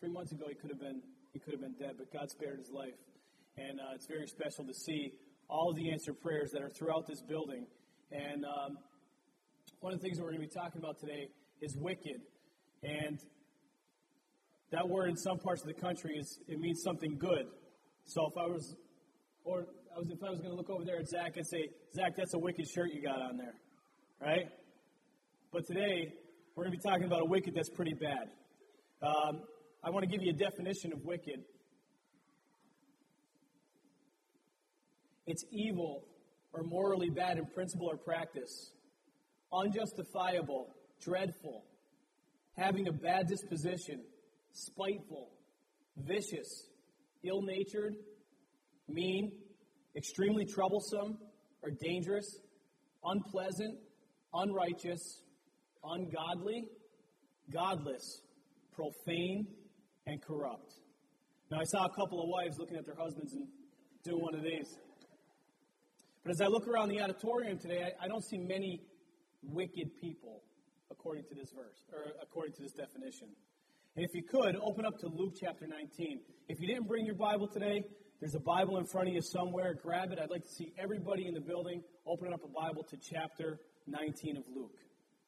3 months ago, he could have been dead, but God spared his life. And it's very special to see all of the answered prayers that are throughout this building. And one of the things that we're going to be talking about today is wicked. And that word in some parts of the country it means something good. So if I was going to look over there at Zach and say, Zach, that's a wicked shirt you got on there, right? But today we're going to be talking about a wicked that's pretty bad. I want to give you a definition of wicked. It's evil or morally bad in principle or practice, unjustifiable, dreadful, having a bad disposition, spiteful, vicious, ill-natured, mean, extremely troublesome or dangerous, unpleasant, unrighteous, ungodly, godless, profane, and corrupt. Now, I saw a couple of wives looking at their husbands and doing one of these. But as I look around the auditorium today, I don't see many wicked people according to this verse, or according to this definition. And if you could, open up to Luke chapter 19. If you didn't bring your Bible today, there's a Bible in front of you somewhere. Grab it. I'd like to see everybody in the building open up a Bible to chapter 19 of Luke.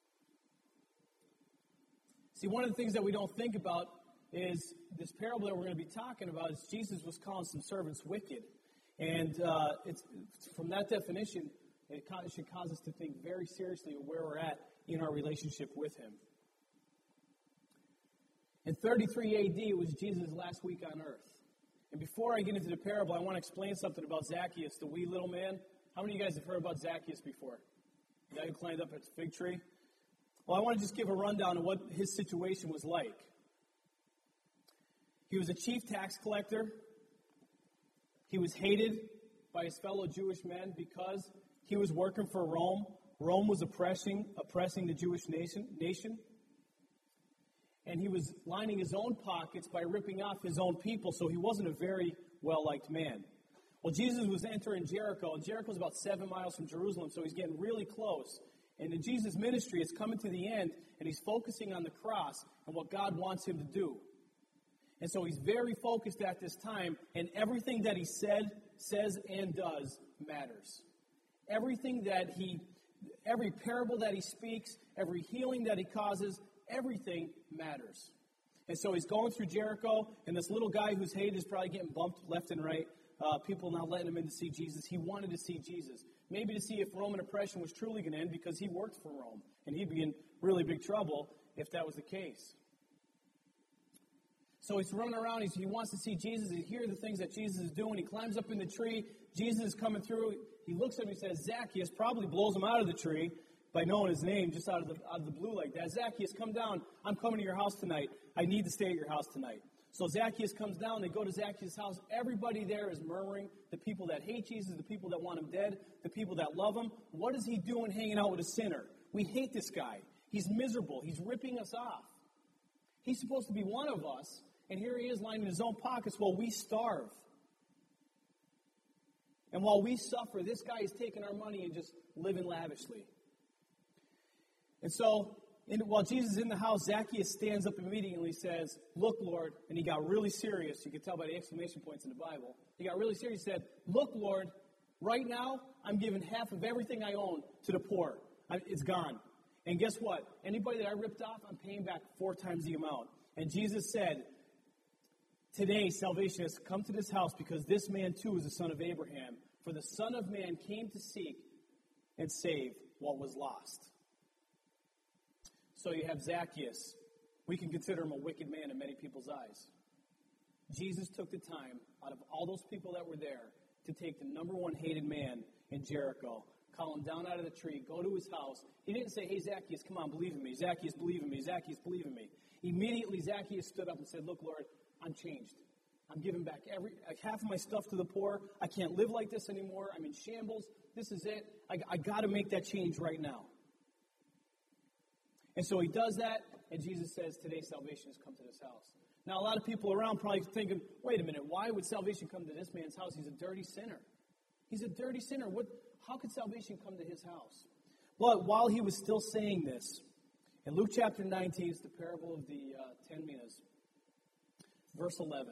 See, one of the things that we don't think about is this parable that we're going to be talking about is Jesus was calling some servants wicked. And it's from that definition, it should cause us to think very seriously of where we're at in our relationship with him. In 33 A.D., it was Jesus' last week on earth. And before I get into the parable, I want to explain something about Zacchaeus, the wee little man. How many of you guys have heard about Zacchaeus before? The guy who climbed up at the fig tree? Well, I want to just give a rundown of what his situation was like. He was a chief tax collector. He was hated by his fellow Jewish men because he was working for Rome. Rome was oppressing the Jewish nation. And he was lining his own pockets by ripping off his own people, so he wasn't a very well-liked man. Well, Jesus was entering Jericho, and Jericho's about 7 miles from Jerusalem, so he's getting really close. And in Jesus' ministry, it's coming to the end, and he's focusing on the cross and what God wants him to do. And so he's very focused at this time, and everything that he says, and does matters. Every parable that he speaks, every healing that he causes, everything matters. And so he's going through Jericho, and this little guy who's hated is probably getting bumped left and right. People not letting him in to see Jesus. He wanted to see Jesus. Maybe to see if Roman oppression was truly going to end because he worked for Rome. And he'd be in really big trouble if that was the case. So he's running around. He wants to see Jesus. He hears the things that Jesus is doing. He climbs up in the tree. Jesus is coming through. He looks at him and says, Zacchaeus, probably blows him out of the tree by knowing his name just out of the blue like that. Zacchaeus, come down. I'm coming to your house tonight. I need to stay at your house tonight. So Zacchaeus comes down. They go to Zacchaeus' house. Everybody there is murmuring. The people that hate Jesus, the people that want him dead, the people that love him. What is he doing hanging out with a sinner? We hate this guy. He's miserable. He's ripping us off. He's supposed to be one of us, and here he is lining his own pockets while we starve. And while we suffer, this guy is taking our money and just living lavishly. And so, while Jesus is in the house, Zacchaeus stands up immediately and says, look, Lord, and he got really serious. You can tell by the exclamation points in the Bible. He got really serious. He said, look, Lord, right now, I'm giving half of everything I own to the poor. It's gone. And guess what? Anybody that I ripped off, I'm paying back 4 times the amount. And Jesus said, today salvation has come to this house because this man too is the son of Abraham. For the Son of Man came to seek and save what was lost. So you have Zacchaeus. We can consider him a wicked man in many people's eyes. Jesus took the time out of all those people that were there to take the number one hated man in Jericho, call him down out of the tree, go to his house. He didn't say, hey, Zacchaeus, come on, believe in me. Zacchaeus, believe in me. Zacchaeus, believe in me. Immediately, Zacchaeus stood up and said, look, Lord, I'm changed. I'm giving back half of my stuff to the poor. I can't live like this anymore. I'm in shambles. This is it. I got to make that change right now. And so he does that, and Jesus says, today salvation has come to this house. Now, a lot of people around probably thinking, wait a minute, why would salvation come to this man's house? He's a dirty sinner. He's a dirty sinner. How could salvation come to his house? But while he was still saying this, in Luke chapter 19, it's the parable of the 10 minas. Verse 11.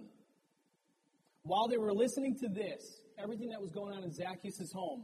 While they were listening to this, everything that was going on in Zacchaeus' home,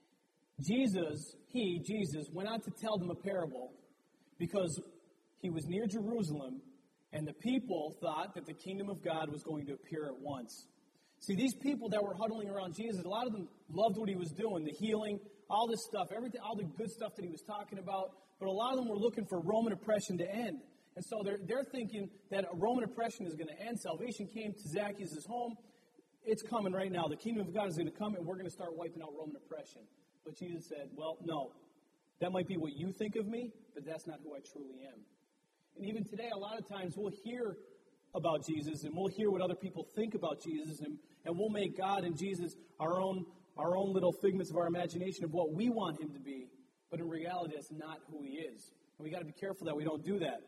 Jesus, went on to tell them a parable because he was near Jerusalem and the people thought that the kingdom of God was going to appear at once. See, these people that were huddling around Jesus, a lot of them loved what he was doing, the healing, all this stuff, everything, all the good stuff that he was talking about, but a lot of them were looking for Roman oppression to end. And so they're thinking that Roman oppression is going to end. Salvation came to Zacchaeus' home. It's coming right now. The kingdom of God is going to come, and we're going to start wiping out Roman oppression. But Jesus said, well, no. That might be what you think of me, but that's not who I truly am. And even today, a lot of times we'll hear about Jesus, and we'll hear what other people think about Jesus, and we'll make God and Jesus our own little figments of our imagination of what we want him to be. But in reality, that's not who he is. And we got to be careful that we don't do that.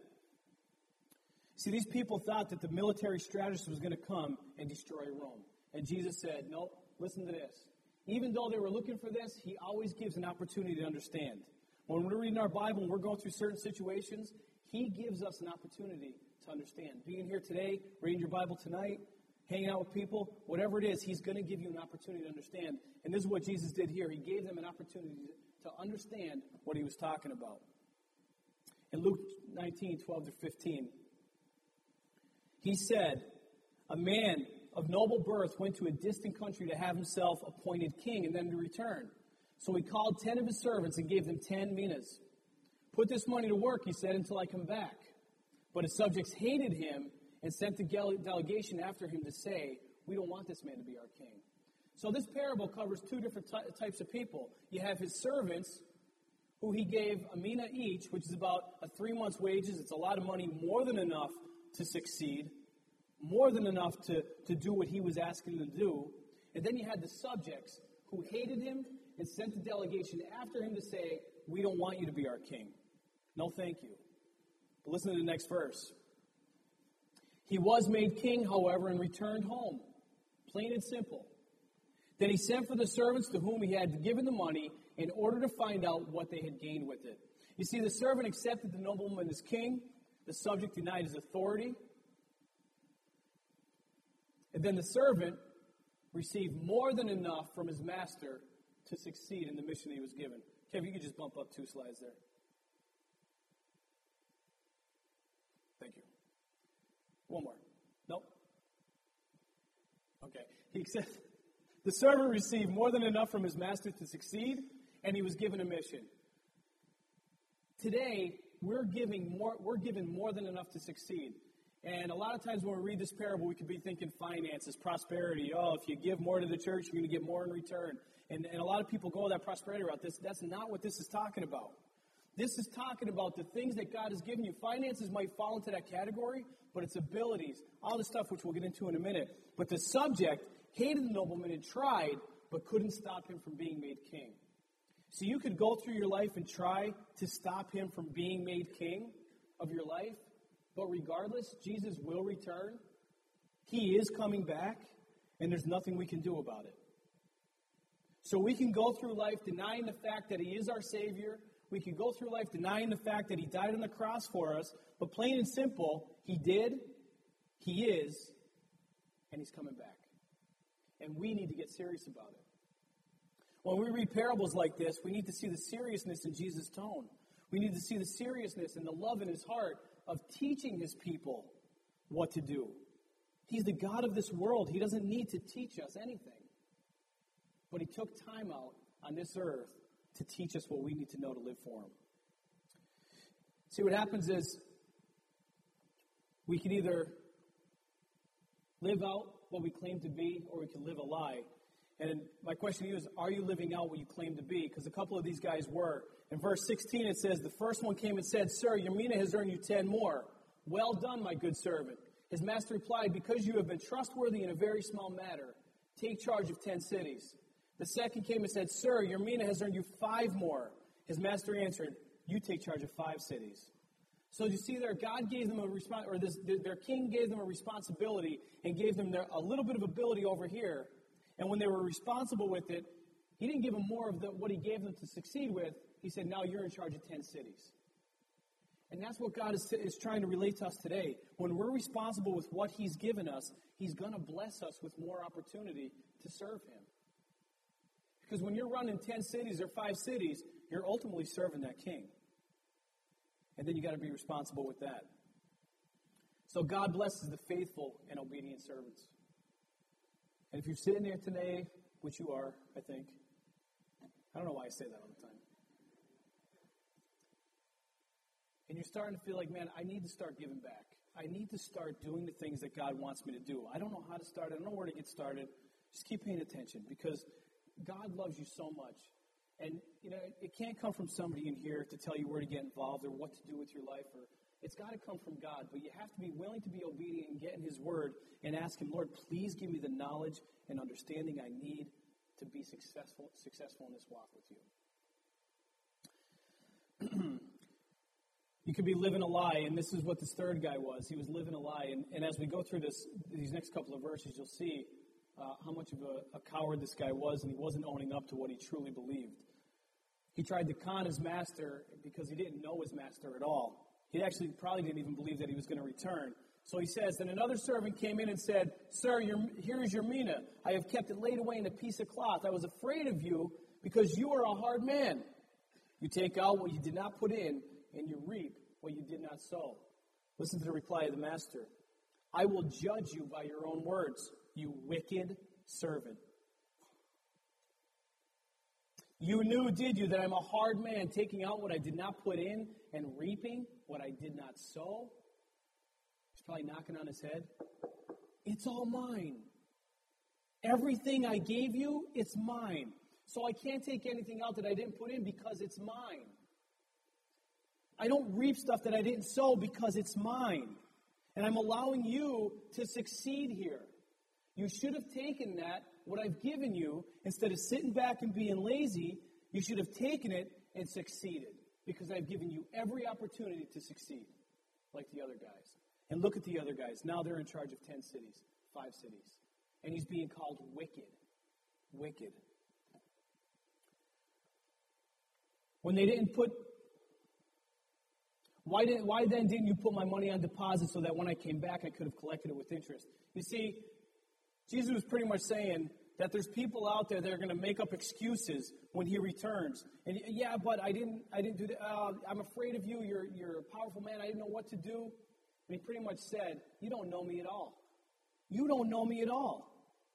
See, these people thought that the military strategist was going to come and destroy Rome. And Jesus said, nope, listen to this. Even though they were looking for this, he always gives an opportunity to understand. When we're reading our Bible and we're going through certain situations, he gives us an opportunity to understand. Being here today, reading your Bible tonight, hanging out with people, whatever it is, he's going to give you an opportunity to understand. And this is what Jesus did here. He gave them an opportunity to understand what he was talking about. In Luke 19:12-15, he said, a man of noble birth went to a distant country to have himself appointed king and then to return. So he called 10 of his servants and gave them 10 minas. Put this money to work, he said, until I come back. But his subjects hated him and sent a delegation after him to say, we don't want this man to be our king. So this parable covers two different types of people. You have his servants, who he gave a mina each, which is about a 3 months' wages. It's a lot of money, more than enough to succeed, more than enough to do what he was asking them to do. And then you had the subjects who hated him and sent a delegation after him to say, we don't want you to be our king. No, thank you. But listen to the next verse. He was made king, however, and returned home. Plain and simple. Then he sent for the servants to whom he had given the money in order to find out what they had gained with it. You see, the servant accepted the nobleman as king. The subject denied his authority. And then the servant received more than enough from his master to succeed in the mission he was given. Kev, you could just bump up 2 slides there. Thank you. One more. Nope. Okay. He said, the servant received more than enough from his master to succeed, and he was given a mission. Today, we're given more than enough to succeed. And a lot of times when we read this parable, we could be thinking finances, prosperity. Oh, if you give more to the church, you're going to get more in return. And a lot of people go that prosperity route. That's not what this is talking about. This is talking about the things that God has given you. Finances might fall into that category, but it's abilities, all the stuff which we'll get into in a minute. But the subject hated the nobleman and tried, but couldn't stop him from being made king. So you could go through your life and try to stop him from being made king of your life. But regardless, Jesus will return. He is coming back, and there's nothing we can do about it. So we can go through life denying the fact that he is our Savior. We can go through life denying the fact that he died on the cross for us. But plain and simple, he did, he is, and he's coming back. And we need to get serious about it. When we read parables like this, we need to see the seriousness in Jesus' tone. We need to see the seriousness and the love in his heart of teaching his people what to do. He's the God of this world. He doesn't need to teach us anything. But he took time out on this earth to teach us what we need to know to live for him. See, what happens is we can either live out what we claim to be, or we can live a lie. And my question to you is, are you living out what you claim to be? Because a couple of these guys were. In verse 16 it says, the first one came and said, Sir, your mina has earned you 10 more. Well done, my good servant. His master replied, Because you have been trustworthy in a very small matter, take charge of 10 cities. The second came and said, Sir, your mina has earned you 5 more. His master answered, You take charge of 5 cities. So you see there, God gave them their king gave them a responsibility and gave them a little bit of ability over here. And when they were responsible with it, he didn't give them more of what he gave them to succeed with. He said, now you're in charge of 10 cities. And that's what God is trying to relate to us today. When we're responsible with what He's given us, He's going to bless us with more opportunity to serve Him. Because when you're running 10 cities or 5 cities, you're ultimately serving that king. And then you got to be responsible with that. So God blesses the faithful and obedient servants. And if you're sitting there today, which you are, I think, I don't know why I say that all the time. And you're starting to feel like, man, I need to start giving back. I need to start doing the things that God wants me to do. I don't know how to start. I don't know where to get started. Just keep paying attention because God loves you so much. And, it can't come from somebody in here to tell you where to get involved or what to do with your life. It's got to come from God. But you have to be willing to be obedient and get in His Word and ask Him, Lord, please give me the knowledge and understanding I need to be successful in this walk with you. You could be living a lie, and this is what this third guy was. He was living a lie. And as we go through these next couple of verses, you'll see how much of a coward this guy was, and he wasn't owning up to what he truly believed. He tried to con his master because he didn't know his master at all. He actually probably didn't even believe that he was going to return. So he says, then another servant came in and said, Sir, here is your mina. I have kept it laid away in a piece of cloth. I was afraid of you because you are a hard man. You take out what you did not put in, and you reap what you did not sow. Listen to the reply of the master. I will judge you by your own words, you wicked servant. You knew, did you, that I'm a hard man, taking out what I did not put in and reaping what I did not sow? He's probably knocking on his head. It's all mine. Everything I gave you, it's mine. So I can't take anything out that I didn't put in because it's mine. I don't reap stuff that I didn't sow because it's mine. And I'm allowing you to succeed here. You should have taken that, what I've given you, instead of sitting back and being lazy, you should have taken it and succeeded. Because I've given you every opportunity to succeed, like the other guys. And look at the other guys. Now they're in charge of 10 cities, 5 cities. And he's being called wicked. Wicked. When they didn't put... Why then didn't you put my money on deposit so that when I came back I could have collected it with interest? You see, Jesus was pretty much saying that there's people out there that are going to make up excuses when He returns. And yeah, but I didn't do that. I'm afraid of you. You're a powerful man. I didn't know what to do. And He pretty much said, you don't know me at all. You don't know me at all.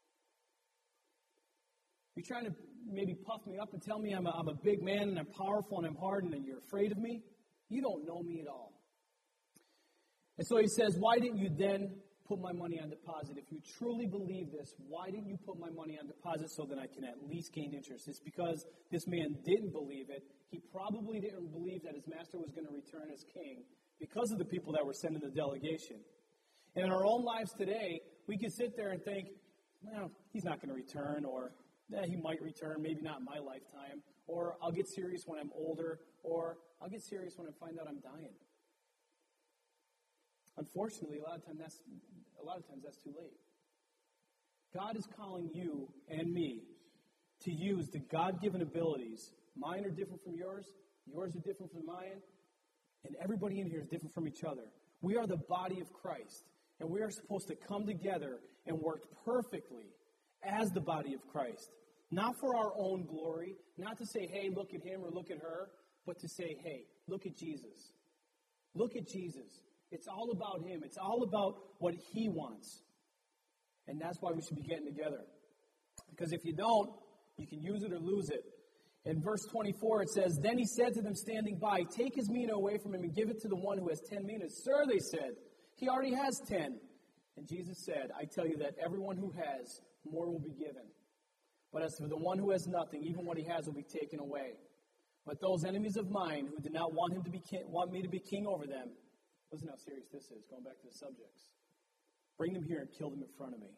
You're trying to maybe puff me up and tell me I'm a big man and I'm powerful and I'm hardened and you're afraid of me. You don't know me at all. And so He says, why didn't you then put my money on deposit? If you truly believe this, why didn't you put my money on deposit so that I can at least gain interest? It's because this man didn't believe it. He probably didn't believe that his master was going to return as king because of the people that were sending the delegation. And in our own lives today, we can sit there and think, well, he's not going to return, or he might return, maybe not in my lifetime, or I'll get serious when I'm older, or I'll get serious when I find out I'm dying. Unfortunately, a lot of times that's too late. God is calling you and me to use the God-given abilities. Mine are different from yours. Yours are different from mine. And everybody in here is different from each other. We are the body of Christ. And we are supposed to come together and work perfectly as the body of Christ. Not for our own glory. Not to say, hey, look at him or look at her. But to say, hey, look at Jesus. Look at Jesus. It's all about Him. It's all about what He wants. And that's why we should be getting together. Because if you don't, you can use it or lose it. In verse 24 it says, Then he said to them standing by, Take his mina away from him and give it to the one who has 10 minas. Sir, they said, he already has 10. And Jesus said, I tell you that everyone who has, more will be given. But as for the one who has nothing, even what he has will be taken away. But those enemies of mine who did not want me to be king over them, listen how serious this is, going back to the subjects. Bring them here and kill them in front of me.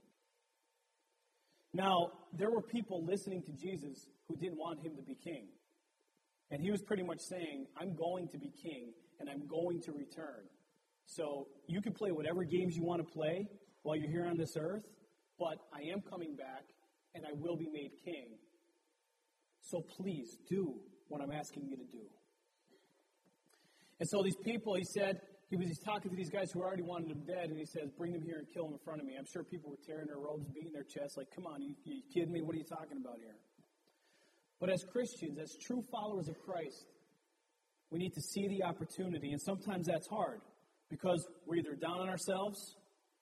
Now, there were people listening to Jesus who didn't want him to be king. And he was pretty much saying, I'm going to be king, and I'm going to return. So you can play whatever games you want to play while you're here on this earth, but I am coming back, and I will be made king. So please do what I'm asking you to do. And so these people, he said, he's talking to these guys who already wanted him dead, and he says, bring them here and kill them in front of me. I'm sure people were tearing their robes, beating their chests, like, come on, you kidding me? What are you talking about here? But as Christians, as true followers of Christ, we need to see the opportunity, and sometimes that's hard, because we're either down on ourselves,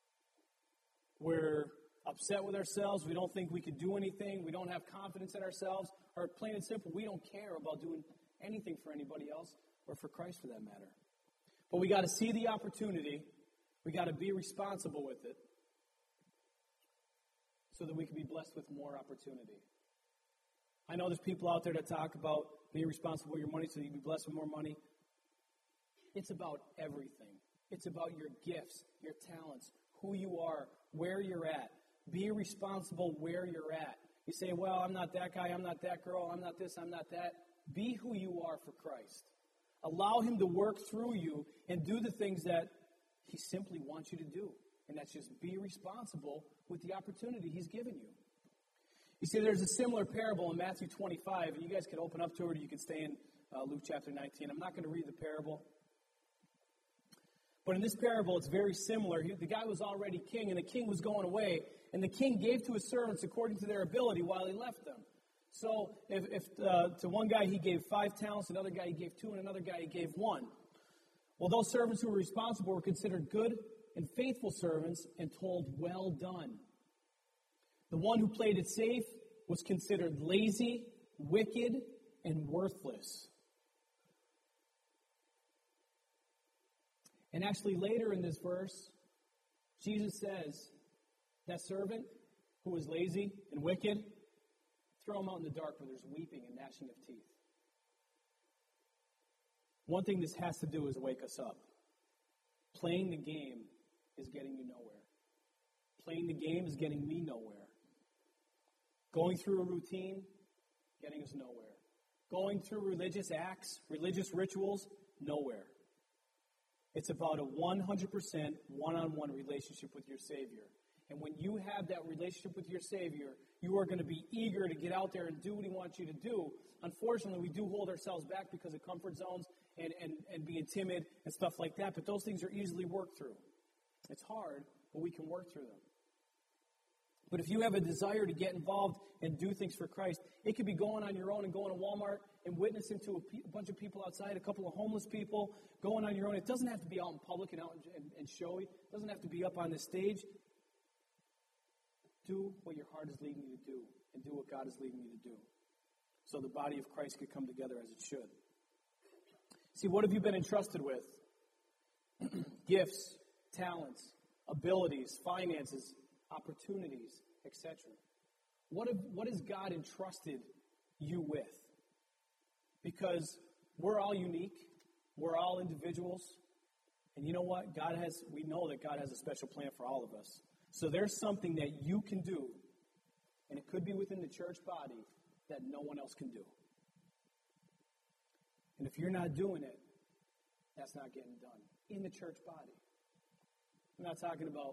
we're upset with ourselves, we don't think we can do anything, we don't have confidence in ourselves, or plain and simple, we don't care about doing anything for anybody else, or for Christ for that matter. But we got to see the opportunity, we got to be responsible with it, so that we can be blessed with more opportunity. I know there's people out there that talk about being responsible with your money so you can be blessed with more money. It's about everything. It's about your gifts, your talents, who you are, where you're at. Be responsible where you're at. You say, well, I'm not that guy, I'm not that girl, I'm not this, I'm not that. Be who you are for Christ. Allow him to work through you and do the things that he simply wants you to do. And that's just be responsible with the opportunity he's given you. You see, there's a similar parable in Matthew 25, and you guys can open up to it, or you can stay in Luke chapter 19. I'm not going to read the parable. But in this parable, it's very similar. The guy was already king, and the king was going away, and the king gave to his servants according to their ability while he left them. So if to one guy he gave 5 talents, another guy he gave 2, and another guy he gave 1. Well, those servants who were responsible were considered good and faithful servants and told, well done. The one who played it safe was considered lazy, wicked, and worthless. And actually later in this verse, Jesus says, that servant who was lazy and wicked, throw him out in the dark where there's weeping and gnashing of teeth. One thing this has to do is wake us up. Playing the game is getting you nowhere. Playing the game is getting me nowhere. Going through a routine, getting us nowhere. Going through religious acts, religious rituals, nowhere. It's about a 100% one-on-one relationship with your Savior. And when you have that relationship with your Savior, you are going to be eager to get out there and do what he wants you to do. Unfortunately, we do hold ourselves back because of comfort zones and being timid and stuff like that, but those things are easily worked through. It's hard, but we can work through them. But if you have a desire to get involved and do things for Christ, it could be going on your own and going to Walmart and witnessing to a bunch of people outside, a couple of homeless people, going on your own. It doesn't have to be out in public and out and showy. It doesn't have to be up on the stage. Do what your heart is leading you to do, and do what God is leading you to do, so the body of Christ could come together as it should. See, what have you been entrusted with? Gifts, talents, abilities, finances, opportunities, etc. What has God entrusted you with? Because we're all unique. We're all individuals. And you know what? We know that God has a special plan for all of us. So there's something that you can do, and it could be within the church body, that no one else can do. And if you're not doing it, that's not getting done in the church body. I'm not talking about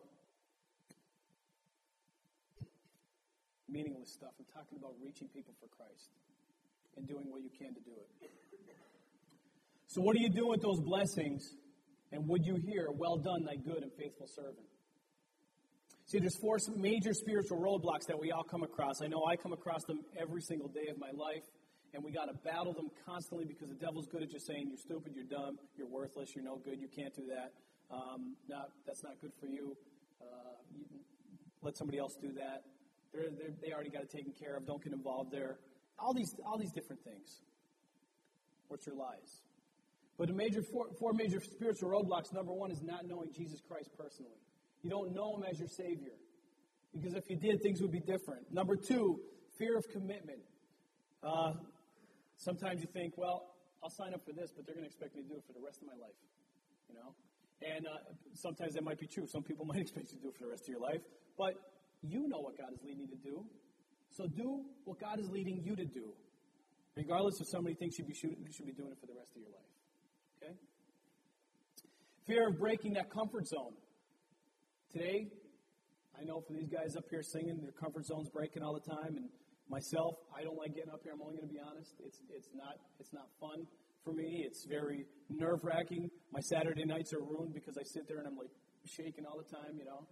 meaningless stuff. I'm talking about reaching people for Christ and doing what you can to do it. So what do you do with those blessings? And would you hear, well done, thy good and faithful servant? See, there's 4 major spiritual roadblocks that we all come across. I know I come across them every single day of my life, and we got to battle them constantly because the devil's good at just saying, you're stupid, you're dumb, you're worthless, you're no good, you can't do that. That's not good for you. Let somebody else do that. They already got it taken care of. Don't get involved there. All these different things, which are lies. But the 4 major spiritual roadblocks, number 1 is not knowing Jesus Christ personally. You don't know him as your Savior. Because if you did, things would be different. Number 2, fear of commitment. Sometimes you think, well, I'll sign up for this, but they're going to expect me to do it for the rest of my life. You know? And sometimes that might be true. Some people might expect you to do it for the rest of your life. But you know what God is leading you to do. So do what God is leading you to do. Regardless if somebody thinks you should be doing it for the rest of your life. Okay? Fear of breaking that comfort zone. Today, I know for these guys up here singing, their comfort zone's breaking all the time, and myself, I don't like getting up here. I'm only going to be honest. It's not fun for me. It's very nerve-wracking. My Saturday nights are ruined because I sit there and I'm like shaking all the time, you know.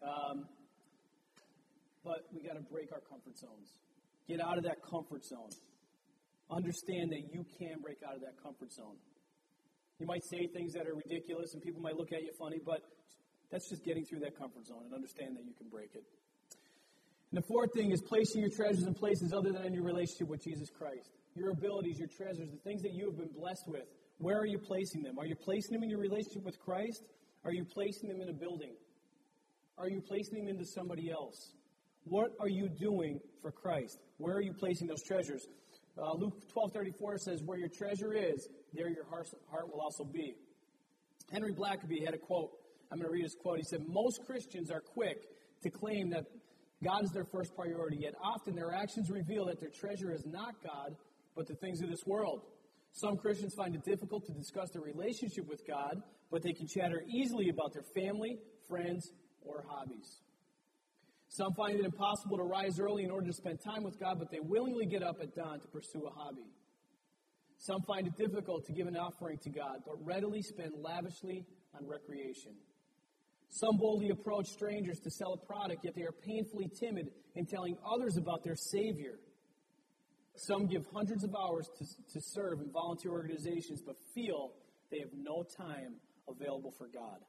But we got to break our comfort zones. Get out of that comfort zone. Understand that you can break out of that comfort zone. You might say things that are ridiculous and people might look at you funny, but that's just getting through that comfort zone and understand that you can break it. And the fourth thing is placing your treasures in places other than in your relationship with Jesus Christ. Your abilities, your treasures, the things that you have been blessed with. Where are you placing them? Are you placing them in your relationship with Christ? Are you placing them in a building? Are you placing them into somebody else? What are you doing for Christ? Where are you placing those treasures? Luke 12:34 says, where your treasure is, there your heart will also be. Henry Blackaby had a quote. I'm going to read his quote. He said, most Christians are quick to claim that God is their first priority, yet often their actions reveal that their treasure is not God, but the things of this world. Some Christians find it difficult to discuss their relationship with God, but they can chatter easily about their family, friends, or hobbies. Some find it impossible to rise early in order to spend time with God, but they willingly get up at dawn to pursue a hobby. Some find it difficult to give an offering to God, but readily spend lavishly on recreation. Some boldly approach strangers to sell a product, yet they are painfully timid in telling others about their Savior. Some give hundreds of hours to serve in volunteer organizations, but feel they have no time available for God.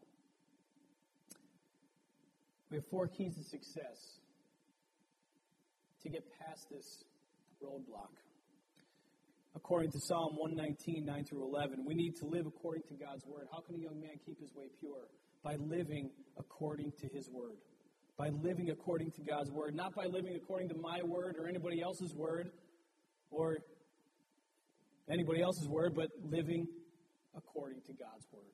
We have 4 keys to success to get past this roadblock. According to Psalm 119, 9 through 11, we need to live according to God's word. How can a young man keep his way pure? By living according to his word. By living according to God's word. Not by living according to my word or anybody else's word, but living according to God's word.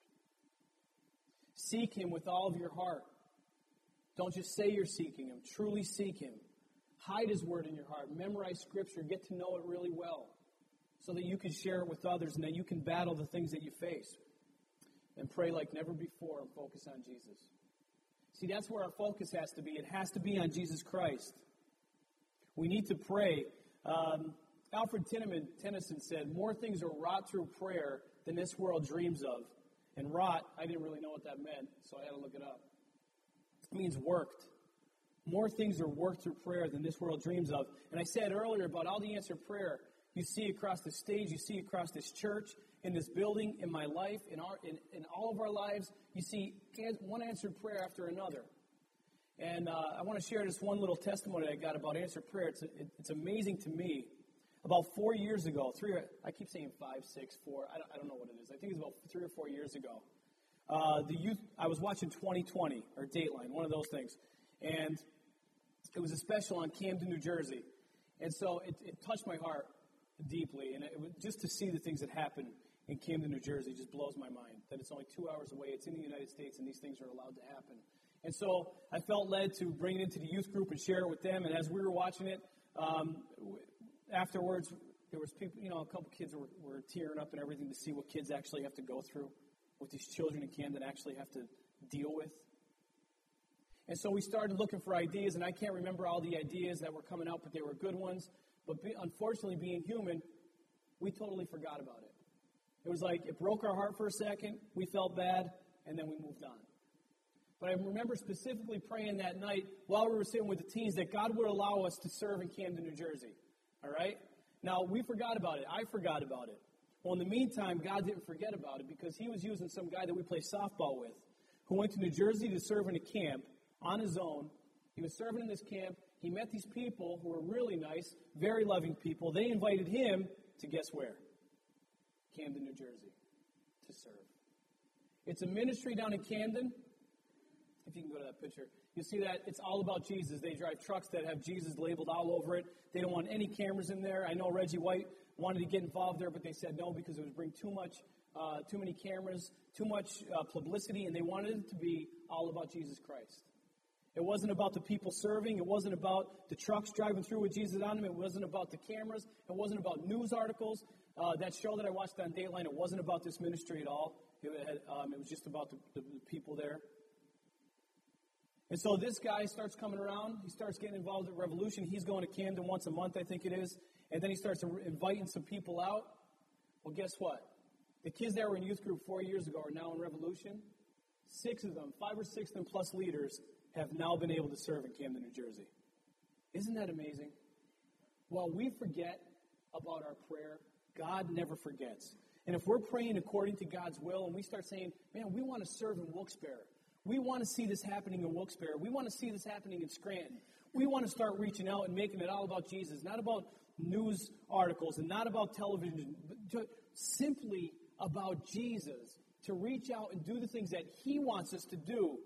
Seek him with all of your heart. Don't just say you're seeking him. Truly seek him. Hide his word in your heart. Memorize scripture. Get to know it really well so that you can share it with others and that you can battle the things that you face. And pray like never before and focus on Jesus. See, that's where our focus has to be. It has to be on Jesus Christ. We need to pray. Alfred Tennyson said, more things are wrought through prayer than this world dreams of. And wrought, I didn't really know what that meant, so I had to look it up. It means worked. More things are worked through prayer than this world dreams of. And I said earlier about all the answered prayer you see across the stage, you see across this church, in this building, in my life, in all of our lives, you see one answered prayer after another. And I want to share this one little testimony I got about answered prayer. It's amazing to me. About 4 years ago, I keep saying 5, 6, 4. I don't know what it is. I think it's about 3 or 4 years ago. I was watching 2020 or Dateline, one of those things, and it was a special on Camden, New Jersey, and so it touched my heart deeply, and it was just to see the things that happen in Camden, New Jersey just blows my mind. That it's only 2 hours away, it's in the United States, and these things are allowed to happen. And so I felt led to bring it into the youth group and share it with them. And as we were watching it, afterwards, there was people, a couple kids were tearing up and everything to see what kids actually have to go through, what these children in Camden actually have to deal with. And so we started looking for ideas, and I can't remember all the ideas that were coming out, but they were good ones. But unfortunately, being human, we totally forgot about it. It was like it broke our heart for a second, we felt bad, and then we moved on. But I remember specifically praying that night while we were sitting with the teens that God would allow us to serve in Camden, New Jersey. All right? Now, we forgot about it. I forgot about it. Well, in the meantime, God didn't forget about it because he was using some guy that we play softball with who went to New Jersey to serve in a camp on his own. He was serving in this camp. He met these people who were really nice, very loving people. They invited him to guess where? Camden, New Jersey, to serve. It's a ministry down in Camden. If you can go to that picture, you'll see that it's all about Jesus. They drive trucks that have Jesus labeled all over it. They don't want any cameras in there. I know Reggie White wanted to get involved there, but they said no because it would bring too many cameras, too much publicity, and they wanted it to be all about Jesus Christ. It wasn't about the people serving. It wasn't about the trucks driving through with Jesus on them. It wasn't about the cameras. It wasn't about news articles. That show that I watched on Dateline, it wasn't about this ministry at all. It was just about the people there. And so this guy starts coming around. He starts getting involved in Revolution. He's going to Camden once a month, I think it is. And then he starts inviting some people out. Well, guess what? The kids that were in youth group 4 years ago are now in Revolution. 6 of them, 5 or 6 of them plus leaders, have now been able to serve in Camden, New Jersey. Isn't that amazing? While we forget about our prayer, God never forgets. And if we're praying according to God's will and we start saying, man, we want to serve in Wilkes-Barre. We want to see this happening in Wilkes-Barre. We want to see this happening in Scranton. We want to start reaching out and making it all about Jesus, not about news articles and not about television, but simply about Jesus, to reach out and do the things that He wants us to do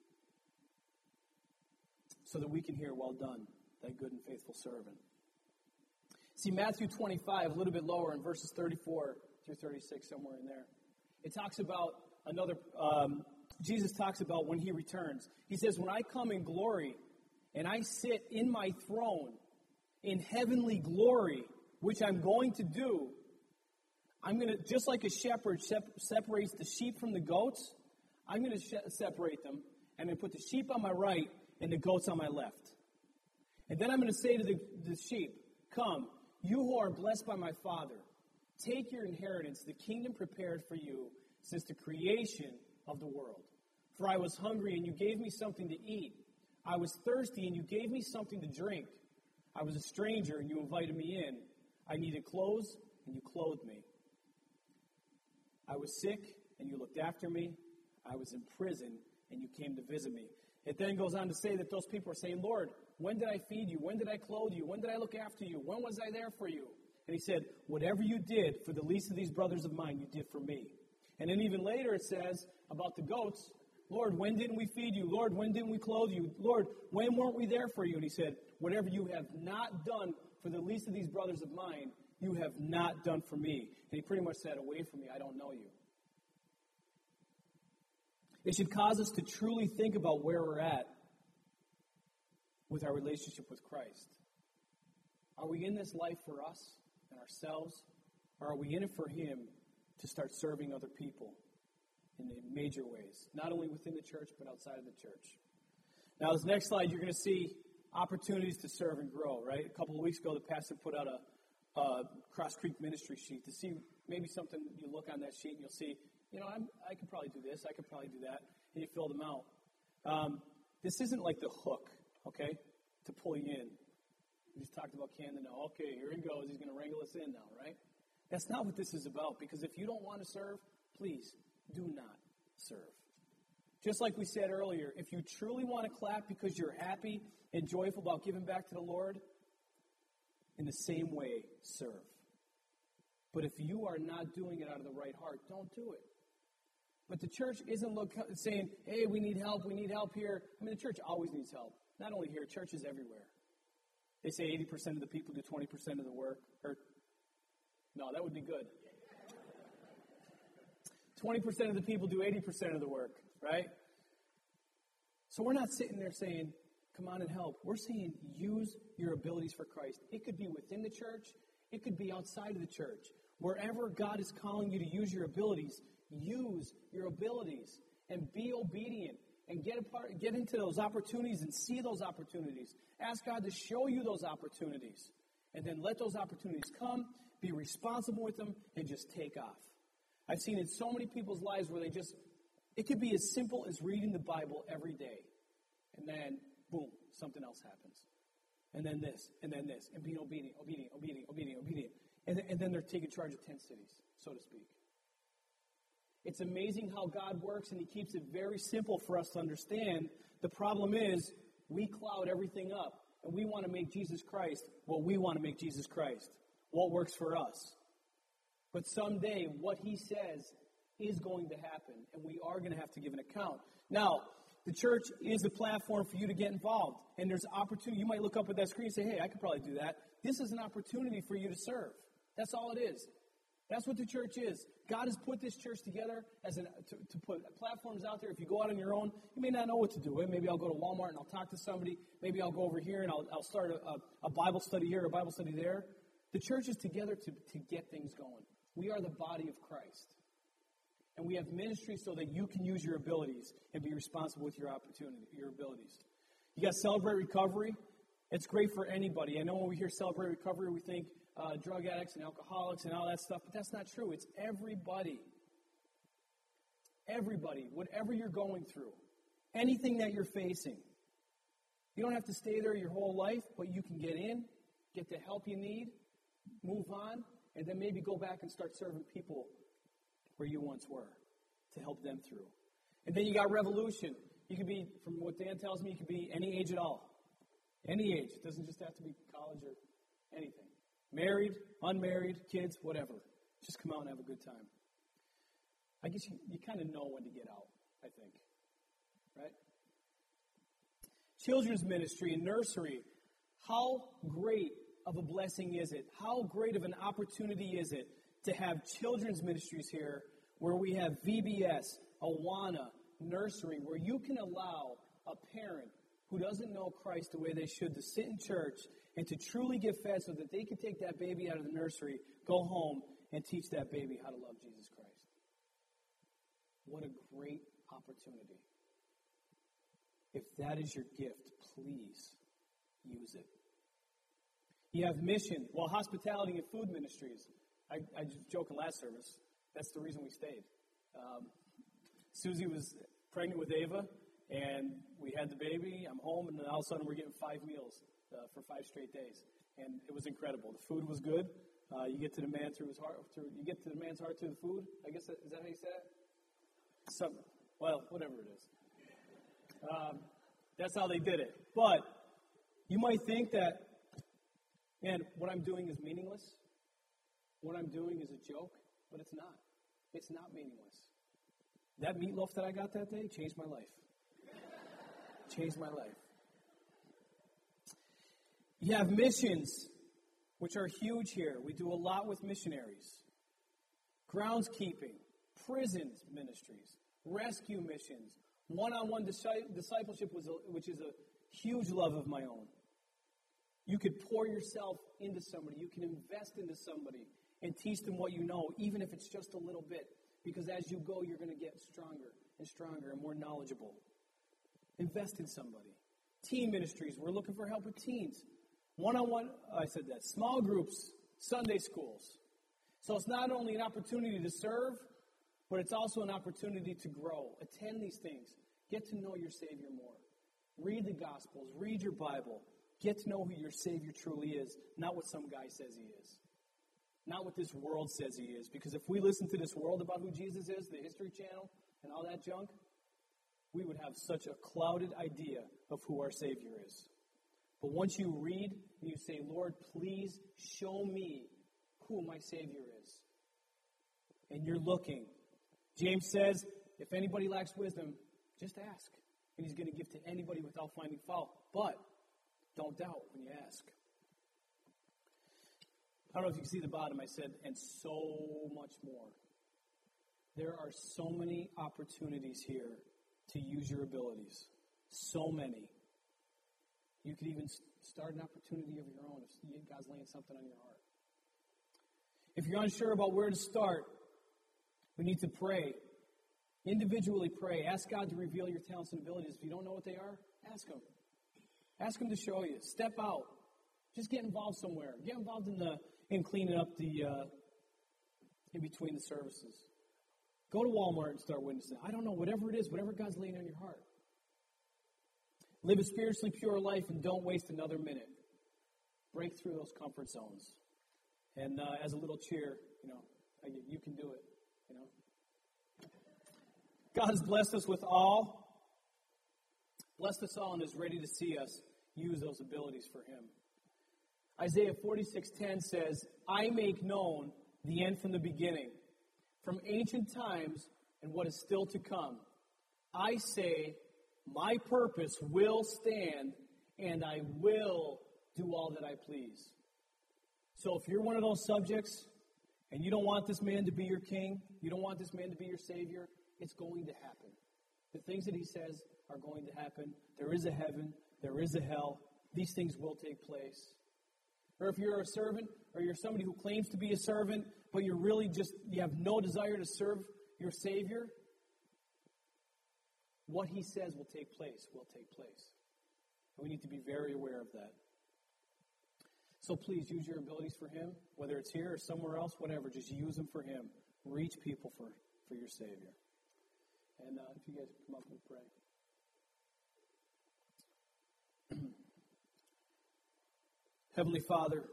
so that we can hear, well done, thy good and faithful servant. See, Matthew 25, a little bit lower in verses 34 through 36, somewhere in there. It talks about Jesus talks about when He returns. He says, when I come in glory and I sit in my throne in heavenly glory, which I'm going to do, I'm going to, just like a shepherd separates the sheep from the goats, I'm going to separate them. I'm going to put the sheep on my right and the goats on my left. And then I'm going to say to the sheep, come, you who are blessed by my Father, take your inheritance, the kingdom prepared for you since the creation of the world. For I was hungry, and you gave me something to eat. I was thirsty, and you gave me something to drink. I was a stranger, and you invited me in. I needed clothes, and you clothed me. I was sick, and you looked after me. I was in prison, and you came to visit me. It then goes on to say that those people are saying, Lord, when did I feed you? When did I clothe you? When did I look after you? When was I there for you? And He said, whatever you did for the least of these brothers of mine, you did for me. And then even later it says about the goats, Lord, when didn't we feed you? Lord, when didn't we clothe you? Lord, when weren't we there for you? And He said, whatever you have not done for the least of these brothers of mine, you have not done for me. And He pretty much said, away from me, I don't know you. It should cause us to truly think about where we're at with our relationship with Christ. Are we in this life for us and ourselves, or are we in it for Him to start serving other people in major ways, not only within the church, but outside of the church? Now, this next slide, you're going to see opportunities to serve and grow, right? A couple of weeks ago, the pastor put out a Cross Creek ministry sheet to see maybe something. You look on that sheet and you'll see, I could probably do this, I could probably do that, and you fill them out. This isn't like the hook, okay, to pull you in. We just talked about Camden now. Okay, here he goes. He's going to wrangle us in now, right? That's not what this is about, because if you don't want to serve, please do not serve. Just like we said earlier, if you truly want to clap because you're happy and joyful about giving back to the Lord, in the same way, serve. But if you are not doing it out of the right heart, don't do it. But the church isn't saying, hey, we need help here. I mean, the church always needs help. Not only here, churches everywhere. They say 80% of the people do 20% of the work. No, that would be good. 20% of the people do 80% of the work, right? So we're not sitting there saying, come on and help. We're saying use your abilities for Christ. It could be within the church. It could be outside of the church. Wherever God is calling you to use your abilities and be obedient and get into those opportunities and see those opportunities. Ask God to show you those opportunities. And then let those opportunities come, be responsible with them, and just take off. I've seen in so many people's lives where it could be as simple as reading the Bible every day. And then, boom, something else happens. And then this, and being obedient. And then they're taking charge of 10 cities, so to speak. It's amazing how God works, and He keeps it very simple for us to understand. The problem is, we cloud everything up, and we want to make Jesus Christ what we want to make Jesus Christ, what works for us. But someday, what He says is going to happen, and we are going to have to give an account. Now, the church is a platform for you to get involved, and there's opportunity. You might look up at that screen and say, hey, I could probably do that. This is an opportunity for you to serve. That's all it is. That's what the church is. God has put this church together to put platforms out there. If you go out on your own, you may not know what to do. Maybe I'll go to Walmart and I'll talk to somebody. Maybe I'll go over here and I'll start a Bible study here, a Bible study there. The church is together to get things going. We are the body of Christ. And we have ministry so that you can use your abilities and be responsible with your abilities. You got Celebrate Recovery. It's great for anybody. I know when we hear Celebrate Recovery, we think drug addicts and alcoholics and all that stuff, but that's not true. It's everybody. Everybody, whatever you're going through, anything that you're facing. You don't have to stay there your whole life, but you can get in, get the help you need, move on, and then maybe go back and start serving people where you once were to help them through. And then you got Revolution. You could be, from what Dan tells me, you could be any age at all. Any age. It doesn't just have to be college or anything. Married, unmarried, kids, whatever. Just come out and have a good time. I guess you kind of know when to get out, I think. Right? Children's ministry and nursery. How great of a blessing is it? How great of an opportunity is it to have children's ministries here where we have VBS, Awana, nursery, where you can allow a parent who doesn't know Christ the way they should to sit in church and to truly get fed so that they can take that baby out of the nursery, go home, and teach that baby how to love Jesus Christ. What a great opportunity. If that is your gift, please use it. You have mission, well, hospitality and food ministries. I just joked in last service. That's the reason we stayed. Susie was pregnant with Ava, and we had the baby. I'm home, and then all of a sudden we're getting 5 meals for 5 straight days, and it was incredible. The food was good. You get to the man through his heart. You get to the man's heart through the food. I guess is that how you say it? Well, whatever it is. That's how they did it. But you might think that, man, what I'm doing is meaningless. What I'm doing is a joke, but it's not. It's not meaningless. That meatloaf that I got that day changed my life. Changed my life. You have missions, which are huge here. We do a lot with missionaries. Groundskeeping, prisons ministries, rescue missions, one-on-one discipleship, which is a huge love of my own. You could pour yourself into somebody. You can invest into somebody and teach them what you know, even if it's just a little bit. Because as you go, you're going to get stronger and stronger and more knowledgeable. Invest in somebody. Teen ministries. We're looking for help with teens. One-on-one, I said that. Small groups, Sunday schools. So it's not only an opportunity to serve, but it's also an opportunity to grow. Attend these things. Get to know your Savior more. Read the Gospels. Read your Bible. Get to know who your Savior truly is, not what some guy says he is. Not what this world says he is. Because if we listen to this world about who Jesus is, the History Channel, and all that junk, we would have such a clouded idea of who our Savior is. But once you read and you say, Lord, please show me who my Savior is. And you're looking. James says, if anybody lacks wisdom, just ask. And he's going to give to anybody without finding fault. But don't doubt when you ask. I don't know if you can see the bottom. I said, and so much more. There are so many opportunities here to use your abilities. So many. You could even start an opportunity of your own if God's laying something on your heart. If you're unsure about where to start, we need to pray. Individually pray. Ask God to reveal your talents and abilities. If you don't know what they are, ask Him. Ask Him to show you. Step out. Just get involved somewhere. Get involved in cleaning up the in between the services. Go to Walmart and start witnessing. I don't know, whatever it is, whatever God's laying on your heart. Live a spiritually pure life and don't waste another minute. Break through those comfort zones. And as a little cheer, you can do it. God has blessed us with all. Blessed us all and is ready to see us use those abilities for Him. Isaiah 46:10 says, I make known the end from the beginning, from ancient times and what is still to come. I say, my purpose will stand, and I will do all that I please. So if you're one of those subjects, and you don't want this man to be your king, you don't want this man to be your savior, it's going to happen. The things that he says are going to happen. There is a heaven. There is a hell. These things will take place. Or if you're a servant, or you're somebody who claims to be a servant, but you're really you have no desire to serve your Savior, what he says will take place. And we need to be very aware of that. So please use your abilities for Him, whether it's here or somewhere else, whatever. Just use them for Him. Reach people for your Savior. And if you guys come up and pray. Heavenly Father,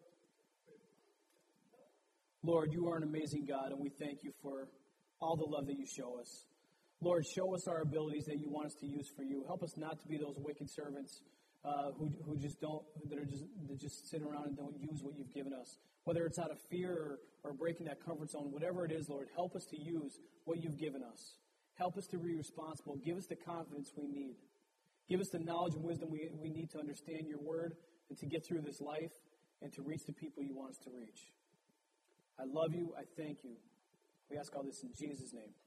Lord, you are an amazing God, and we thank you for all the love that you show us. Lord, show us our abilities that you want us to use for you. Help us not to be those wicked servants who just sit around and don't use what you've given us. Whether it's out of fear or breaking that comfort zone, whatever it is, Lord, help us to use what you've given us. Help us to be responsible. Give us the confidence we need. Give us the knowledge and wisdom we need to understand your word and to get through this life and to reach the people you want us to reach. I love you. I thank you. We ask all this in Jesus' name.